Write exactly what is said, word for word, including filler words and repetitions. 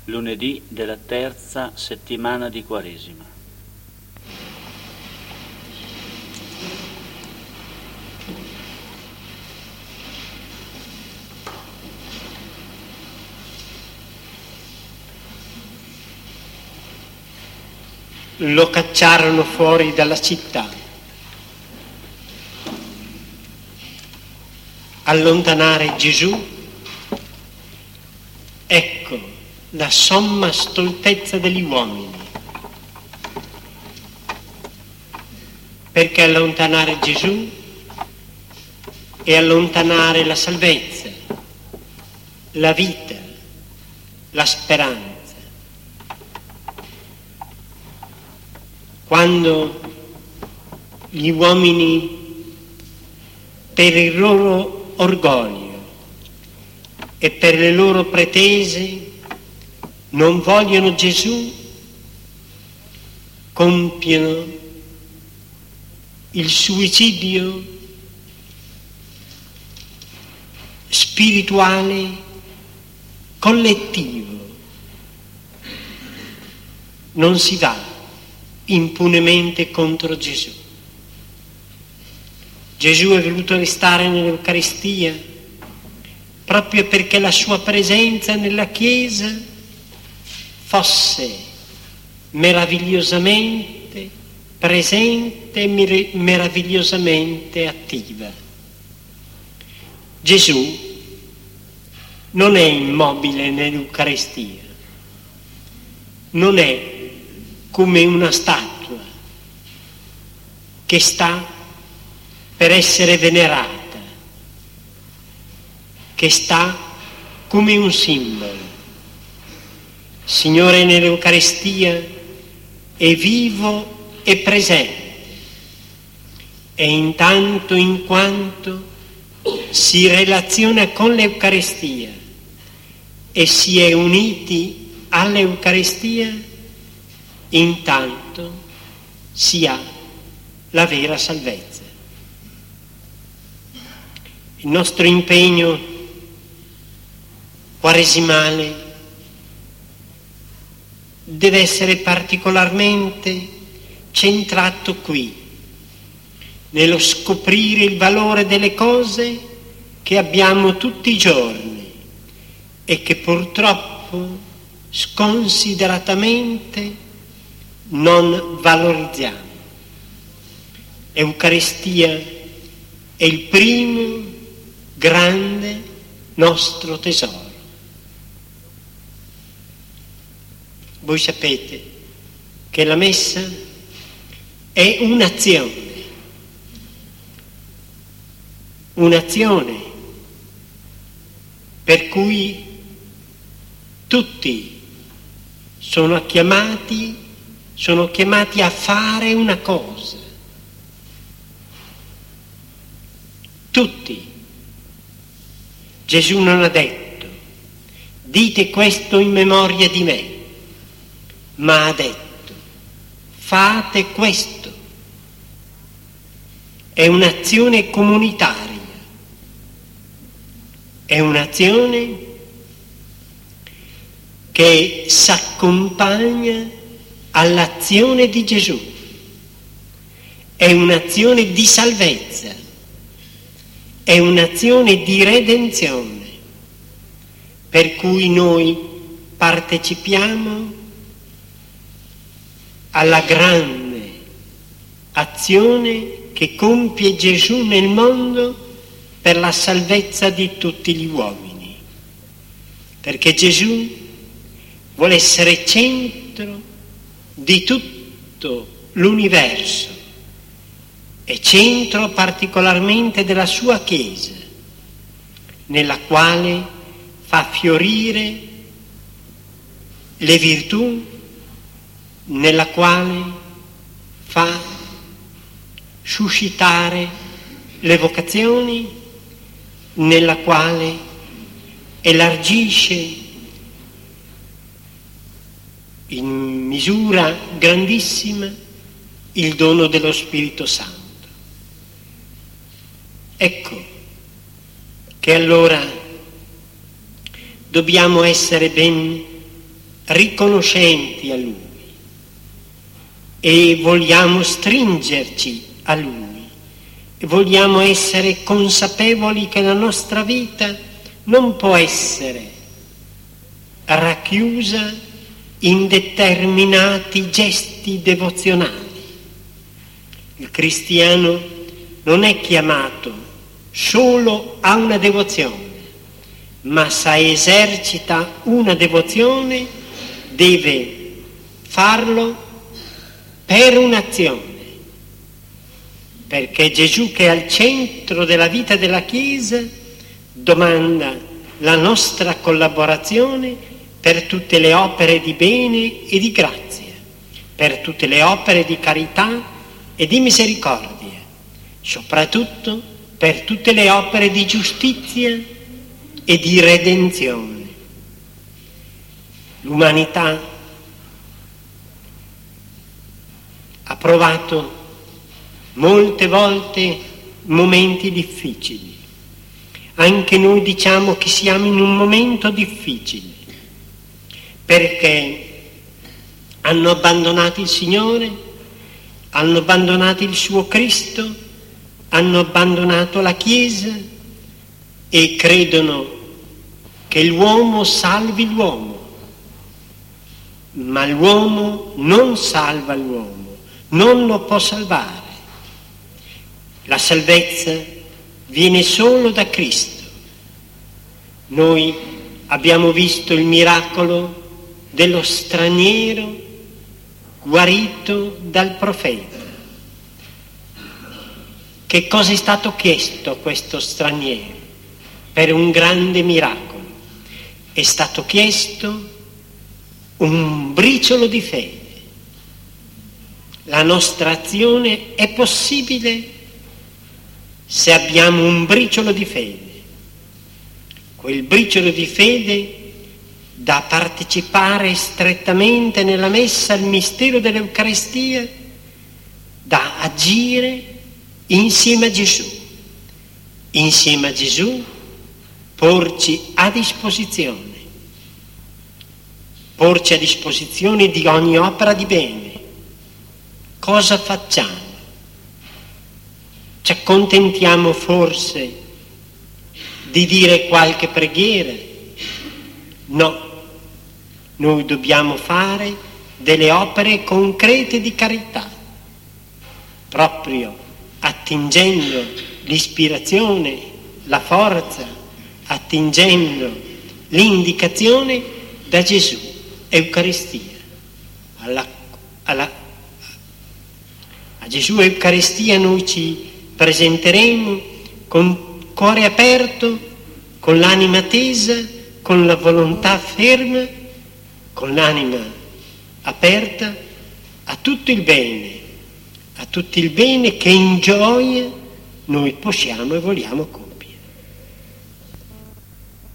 lunedì della terza settimana di Quaresima. Lo cacciarono fuori dalla città. Allontanare Gesù, ecco la somma stoltezza degli uomini. Perché allontanare Gesù è allontanare la salvezza, la vita, la speranza. Quando gli uomini, per il loro orgoglio e per le loro pretese, non vogliono Gesù, compiono il suicidio spirituale collettivo. Non si va impunemente contro Gesù. Gesù è voluto restare nell'Eucaristia proprio perché la sua presenza nella Chiesa fosse meravigliosamente presente e meravigliosamente attiva. Gesù non è immobile nell'Eucaristia, non è come una statua che sta per essere venerata, che sta come un simbolo. Signore, nell'Eucaristia è vivo e presente, e intanto in quanto si relaziona con l'Eucaristia e si è uniti all'Eucaristia, intanto si ha la vera salvezza. Il nostro impegno quaresimale deve essere particolarmente centrato qui, nello scoprire il valore delle cose che abbiamo tutti i giorni e che purtroppo sconsideratamente non valorizziamo. Eucaristia è il primo grande nostro tesoro. Voi sapete che la messa è un'azione, un'azione per cui tutti sono chiamati sono chiamati a fare una cosa. Tutti. Gesù non ha detto: dite questo in memoria di me, ma ha detto: fate questo. È un'azione comunitaria, è un'azione che s'accompagna all'azione di Gesù, è un'azione di salvezza, è un'azione di redenzione, per cui noi partecipiamo alla grande azione che compie Gesù nel mondo per la salvezza di tutti gli uomini, perché Gesù vuole essere centro di tutto l'universo e centro particolarmente della sua Chiesa, nella quale fa fiorire le virtù, nella quale fa suscitare le vocazioni, nella quale elargisce in misura grandissima il dono dello Spirito Santo. Ecco che allora dobbiamo essere ben riconoscenti a Lui e vogliamo stringerci a Lui e vogliamo essere consapevoli che la nostra vita non può essere racchiusa in determinati gesti devozionali. Il cristiano non è chiamato solo a una devozione, ma se esercita una devozione deve farlo per un'azione, perché Gesù, che è al centro della vita della Chiesa, domanda la nostra collaborazione per tutte le opere di bene e di grazia, per tutte le opere di carità e di misericordia, soprattutto per tutte le opere di giustizia e di redenzione. L'umanità ha provato molte volte momenti difficili. Anche noi diciamo che siamo in un momento difficile, perché hanno abbandonato il Signore, hanno abbandonato il suo Cristo, hanno abbandonato la Chiesa e credono che l'uomo salvi l'uomo, ma l'uomo non salva l'uomo, non lo può salvare. La salvezza viene solo da Cristo. Noi abbiamo visto il miracolo dello straniero guarito dal profeta. Che cosa è stato chiesto a questo straniero per un grande miracolo? È stato chiesto un briciolo di fede. La nostra azione è possibile se abbiamo un briciolo di fede. Quel briciolo di fede da partecipare strettamente nella messa al mistero dell'Eucaristia, da agire insieme a Gesù. Insieme a Gesù porci a disposizione. Porci a disposizione di ogni opera di bene. Cosa facciamo? Ci accontentiamo forse di dire qualche preghiera? No, noi dobbiamo fare delle opere concrete di carità, proprio attingendo l'ispirazione, la forza, attingendo l'indicazione da Gesù, Eucaristia. Alla, alla, a Gesù Eucaristia noi ci presenteremo con cuore aperto, con l'anima tesa, con la volontà ferma, con l'anima aperta a tutto il bene, a tutto il bene che in gioia noi possiamo e vogliamo compiere.